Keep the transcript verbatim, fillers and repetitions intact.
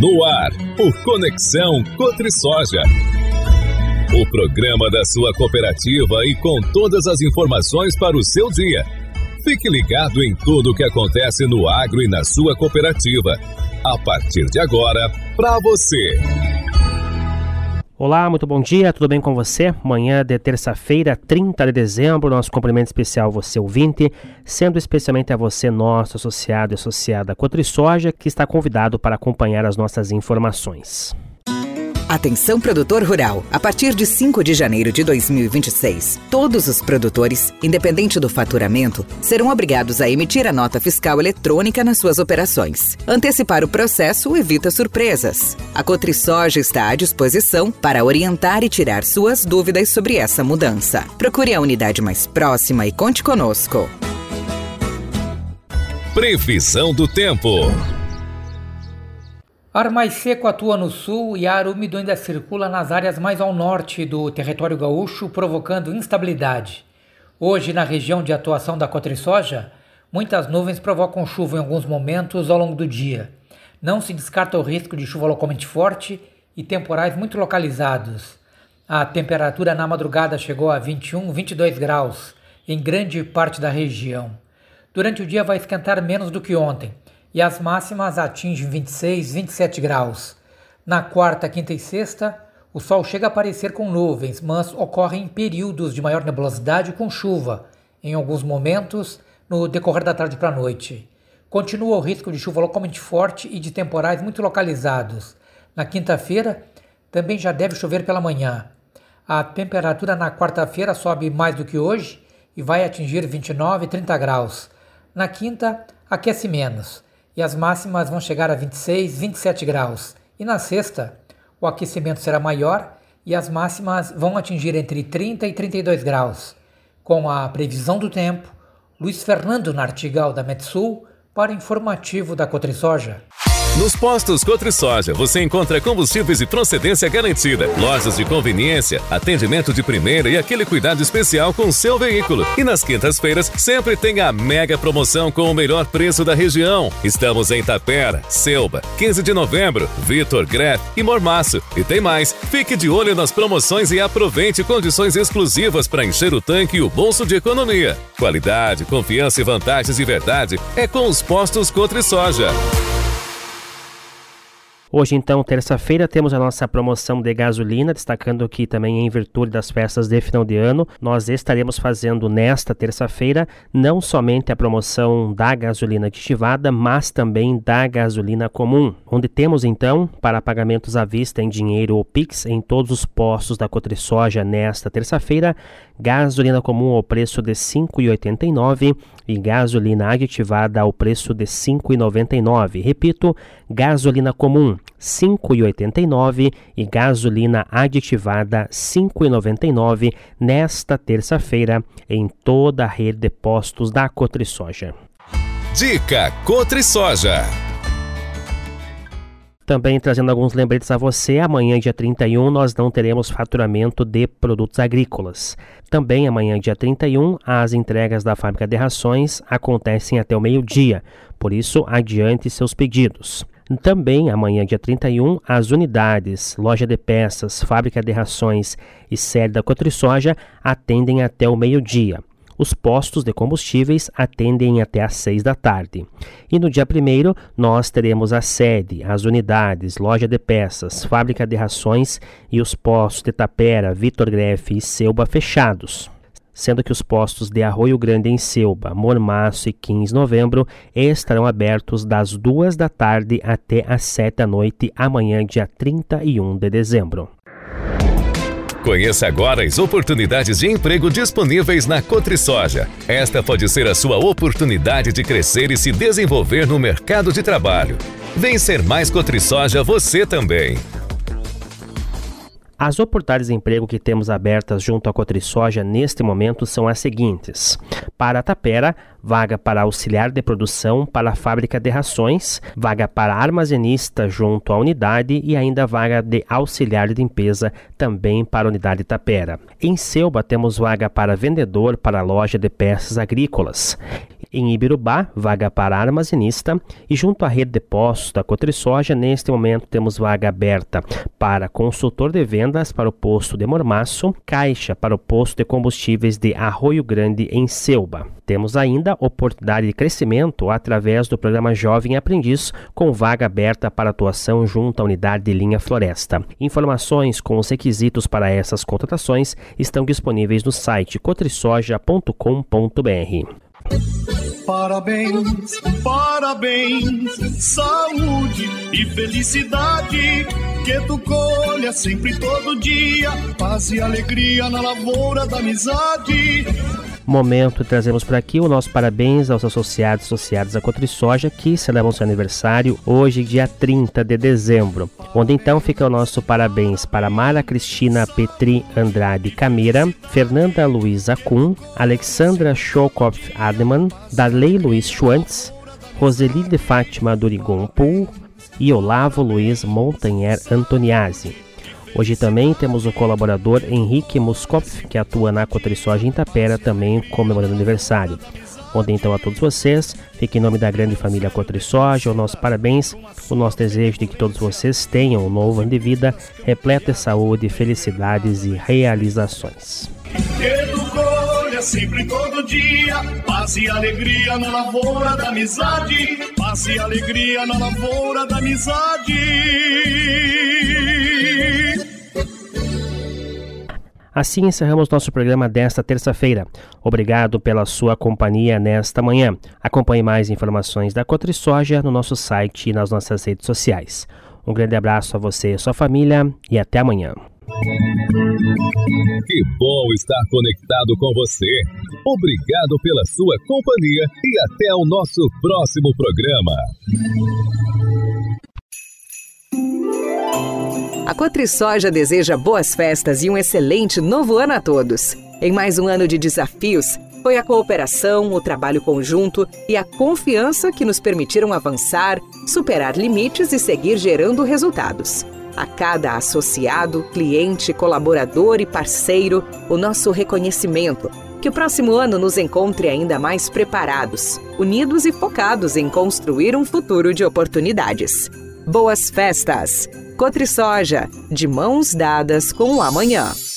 No ar, o Conexão Cotrisoja. O programa da sua cooperativa e com todas as informações para o seu dia. Fique ligado em tudo o que acontece no agro e na sua cooperativa. A partir de agora, para você. Olá, muito bom dia, tudo bem com você? Manhã de terça-feira, trinta de dezembro, nosso cumprimento especial a você ouvinte, sendo especialmente a você, nosso associado e associada Cotrisoja, que está convidado para acompanhar as nossas informações. Atenção produtor rural, a partir de cinco de janeiro de dois mil e vinte e seis, todos os produtores, independente do faturamento, serão obrigados a emitir a nota fiscal eletrônica nas suas operações. Antecipar o processo evita surpresas. A Cotrisoja está à disposição para orientar e tirar suas dúvidas sobre essa mudança. Procure a unidade mais próxima e conte conosco. Previsão do tempo. Ar mais seco atua no sul e ar úmido ainda circula nas áreas mais ao norte do território gaúcho, provocando instabilidade. Hoje, na região de atuação da Cotrisoja, muitas nuvens provocam chuva em alguns momentos ao longo do dia. Não se descarta o risco de chuva localmente forte e temporais muito localizados. A temperatura na madrugada chegou a vinte e um, vinte e dois graus em grande parte da região. Durante o dia vai esquentar menos do que ontem, e as máximas atingem vinte e seis, vinte e sete graus. Na quarta, quinta e sexta, o sol chega a aparecer com nuvens, mas ocorrem períodos de maior nebulosidade com chuva, em alguns momentos, no decorrer da tarde para a noite. Continua o risco de chuva localmente forte e de temporais muito localizados. Na quinta-feira, também já deve chover pela manhã. A temperatura na quarta-feira sobe mais do que hoje e vai atingir vinte e nove, trinta graus. Na quinta, aquece menos. E as máximas vão chegar a vinte e seis, vinte e sete graus. E na sexta, o aquecimento será maior e as máximas vão atingir entre trinta e trinta e dois graus. Com a previsão do tempo, Luiz Fernando Nartigal da Metsul para o informativo da Cotrisoja. Nos postos Cotrisoja você encontra combustíveis e procedência garantida, lojas de conveniência, atendimento de primeira e aquele cuidado especial com o seu veículo. E nas quintas-feiras sempre tem a mega promoção com o melhor preço da região. Estamos em Tapera, Selba, quinze de novembro, Vitor, Greff e Mormaço. E tem mais, fique de olho nas promoções e aproveite condições exclusivas para encher o tanque e o bolso de economia. Qualidade, confiança e vantagens de verdade é com os postos Cotrisoja. Hoje, então, terça-feira, temos a nossa promoção de gasolina, destacando que também em virtude das festas de final de ano, nós estaremos fazendo nesta terça-feira não somente a promoção da gasolina aditivada, mas também da gasolina comum, onde temos, então, para pagamentos à vista em dinheiro ou Pix em todos os postos da Cotrisoja nesta terça-feira, gasolina comum ao preço de cinco reais e oitenta e nove centavos e gasolina aditivada ao preço de cinco reais e noventa e nove centavos. Repito, gasolina comum cinco reais e oitenta e nove centavos e gasolina aditivada cinco reais e noventa e nove centavos nesta terça-feira em toda a rede de postos da Cotrisoja. Dica Cotrisoja. Também trazendo alguns lembretes a você, amanhã, dia trinta e um, nós não teremos faturamento de produtos agrícolas. Também amanhã, dia trinta e um, as entregas da fábrica de rações acontecem até o meio-dia, por isso adiante seus pedidos. Também amanhã, dia trinta e um, as unidades, loja de peças, fábrica de rações e sede da Cotrisoja atendem até o meio-dia. Os postos de combustíveis atendem até às seis da tarde. E no dia primeiro, nós teremos a sede, as unidades, loja de peças, fábrica de rações e os postos de Tapera, Vitor Greff e Selba fechados. Sendo que os postos de Arroio Grande em Selba, Mormaço e quinze de novembro estarão abertos das duas da tarde até às sete da noite, amanhã, dia trinta e um de dezembro. Conheça agora as oportunidades de emprego disponíveis na Cotrisoja. Esta pode ser a sua oportunidade de crescer e se desenvolver no mercado de trabalho. Vem ser mais Cotrisoja você também. As oportunidades de emprego que temos abertas junto à Cotrisoja neste momento são as seguintes. Para Tapera, vaga para auxiliar de produção para a fábrica de rações, vaga para armazenista junto à unidade e ainda vaga de auxiliar de limpeza também para a unidade Tapera. Em Selba temos vaga para vendedor para a loja de peças agrícolas. Em Ibirubá, vaga para armazenista e junto à rede de postos da Cotrisoja, neste momento temos vaga aberta para consultor de vendas para o posto de Mormaço, caixa para o posto de combustíveis de Arroio Grande em Selba. Temos ainda oportunidade de crescimento através do programa Jovem Aprendiz, com vaga aberta para atuação junto à unidade de linha Floresta. Informações com os requisitos para essas contratações estão disponíveis no site cotrisoja ponto com ponto b r. Parabéns, parabéns, saúde e felicidade, que tu colha sempre todo dia, paz e alegria na lavoura da amizade. Momento, trazemos por aqui o nosso parabéns aos associados e associadas da Cotrisoja que celebram seu aniversário hoje, dia trinta de dezembro, onde então fica o nosso parabéns para Mara Cristina Petri Andrade Camira, Fernanda Luiza Kuhn, Alexandra Schokoff Ademan, Darley Luiz Schwantz, Roseli de Fátima Durigon Pool e Olavo Luiz Montanher Antoniazzi. Hoje também temos o colaborador Henrique Muskopf, que atua na Cotrisoja em Tapera, também comemorando aniversário. Onde então a todos vocês, fica em nome da grande família Cotrisoja, o nosso parabéns, o nosso desejo de que todos vocês tenham um novo ano de vida, repleto de saúde, felicidades e realizações. Sempre todo dia, paz e alegria na lavoura da amizade, paz e alegria na lavoura da amizade. Assim encerramos nosso programa desta terça-feira. Obrigado pela sua companhia nesta manhã. Acompanhe mais informações da Cotrisoja no nosso site e nas nossas redes sociais. Um grande abraço a você e a sua família e até amanhã. Que bom estar conectado com você. Obrigado pela sua companhia e até o nosso próximo programa. A Cotrisoja deseja boas festas e um excelente novo ano a todos. Em mais um ano de desafios, foi a cooperação, o trabalho conjunto e a confiança que nos permitiram avançar, superar limites e seguir gerando resultados. A cada associado, cliente, colaborador e parceiro, o nosso reconhecimento. Que o próximo ano nos encontre ainda mais preparados, unidos e focados em construir um futuro de oportunidades. Boas festas! Cotrisoja, de mãos dadas com o amanhã.